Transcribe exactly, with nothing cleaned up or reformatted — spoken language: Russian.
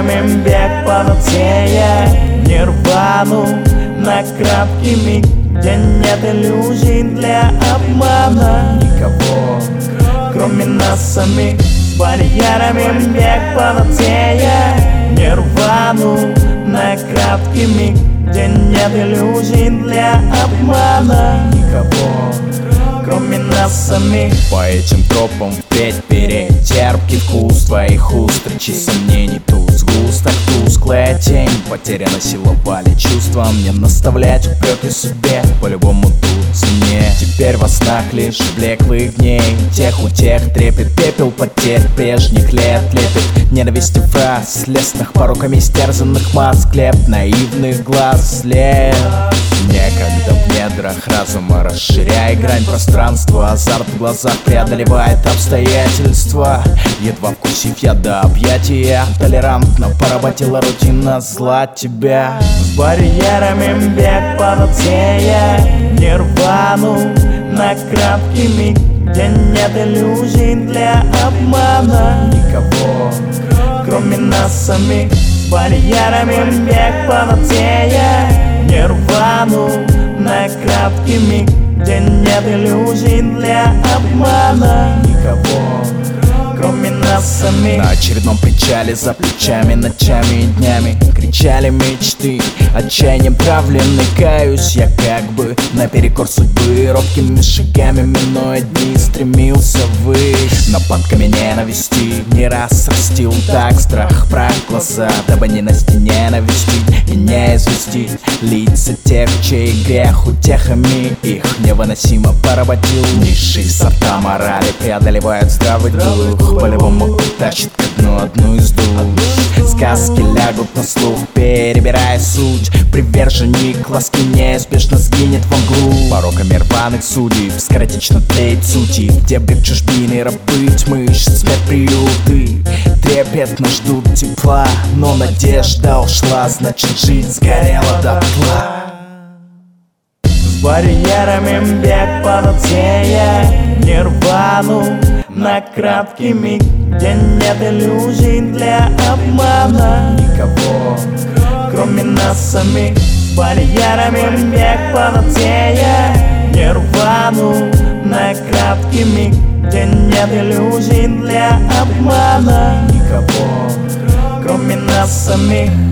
барьерами бег панацея, нирвану на краткий миг, где нет иллюзий для обмана. Никого, кроме нас самих, с барьерами бег панацея, нирвану на краткий миг, где нет иллюзий для обмана. Никого, кроме нас самих. По этим тропам впредь переть, терпкий вкус твоих уст, речи сомнений тут сгусток, тусклая тень, потеряна сила воли, чувства мне наставлять упреки себе, по-любому тут цене. Теперь во снах лишь блеклых дней, тех у тех трепет, пепел потерь прежних лет лепит ненависти фраз, лесных пороками стерзанных маск, клеп наивных глаз след. Некогда в недрах разума расширяя грань пространства, азарт в глазах преодолевает обстоятельства. Едва вкусив я до объятия, толерантно поработила рутина зла тебя. С барьерами бег панацея, нирвану на краткий миг, где нет иллюзий для обмана. Никого, кроме нас самих. С барьерами бег панацея, нирвану на краткий миг, где нет иллюзий для обмана. Никого, кроме нас самих. На очередном причале за плечами ночами и днями кричали мечты, отчаянием травленный, каюсь я как бы наперекор судьбы, робкими шагами минуя дни стремился ввысь. Но панками ненависти не раз растил так страх прах глаза, дабы не на стене навестить и не известить лица тех, чей грех утехами их невыносимо поработил. Низшие сорта морали преодолевают здравый дух, по-любому тащит ко дну одну из душ. Сказки лягут на слух, перебирая суть, приверженник ласки неизбежно сгинет во мглу. Пороками рваных судеб скоротечно тлеет сути, где бред чужбины, рабы тьмы, смерть-приюты трепетно ждут тепла, но надежда ушла, значит жизнь сгорела дотла. С барьерами бег панацея, нирвану на краткий миг, где нет иллюзий для обмана. Никого, кроме нас самих. С барьерами бег панацея, нирвану на краткий миг, где нет иллюзий для обмана. Никого, кроме нас самих.